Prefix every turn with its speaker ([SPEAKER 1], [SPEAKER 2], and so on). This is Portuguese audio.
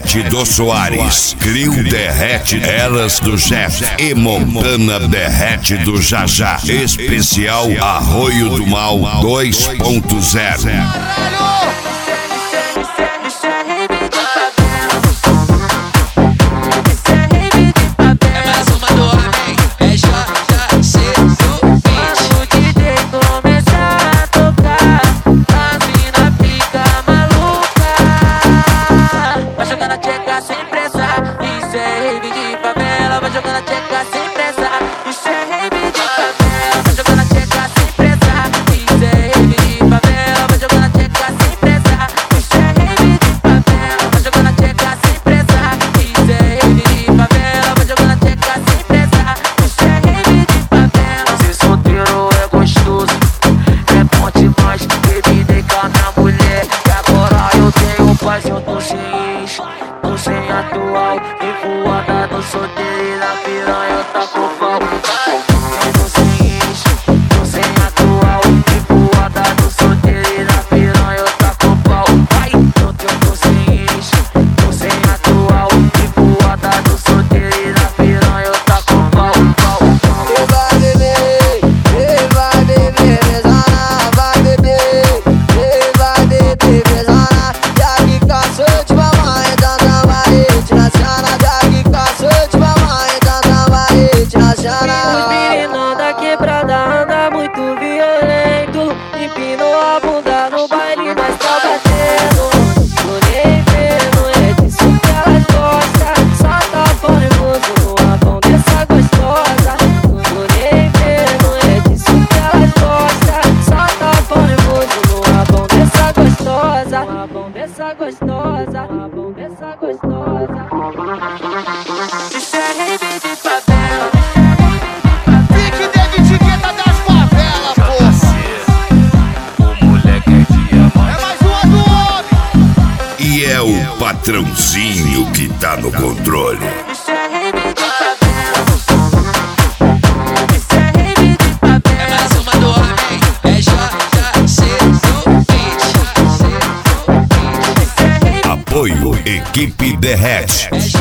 [SPEAKER 1] derrete do Soares, Crio derrete Elas do Jeff e Montana derrete do Jajá. Especial Arroio do Mal 2.0.
[SPEAKER 2] Eu tô sem ex, tô sem atual, e voada no solteiro e na piranha tá com pau. Eu tô sem ex, tô sem atual, e voada no solteiro e na piranha tá com pau. Eu tô sem ex, tô sem atual, e voada no solteiro e na piranha tá com pau.
[SPEAKER 3] E vai beber, bezona, vai beber, e vai beber, bezona. Cacete, mamãe, tanta varete na cana. Daqui cacete, mamãe, tanta varete na cana.
[SPEAKER 2] Os meninos da quebrada anda muito violento, empinou a bunda no baile, nós tá batendo. Tô nem vendo, é disso que elas gostam. Só tá pão nervoso no avão dessa gostosa. Tô nem vendo, é disso que elas gostam. Só tá pão nervoso no avão dessa gostosa. Avão dessa gostosa, avão dessa gostosa. Isso é rave de favela.
[SPEAKER 4] Pique de etiqueta das favelas, porra.
[SPEAKER 1] O moleque é diamante.
[SPEAKER 4] É mais uma do homem.
[SPEAKER 1] E é o patrãozinho que tá no controle.
[SPEAKER 2] Isso é rave de favela. Isso é rave de favela. É mais uma do homem. É JC do beat.
[SPEAKER 1] Apoio Equipe Derrete.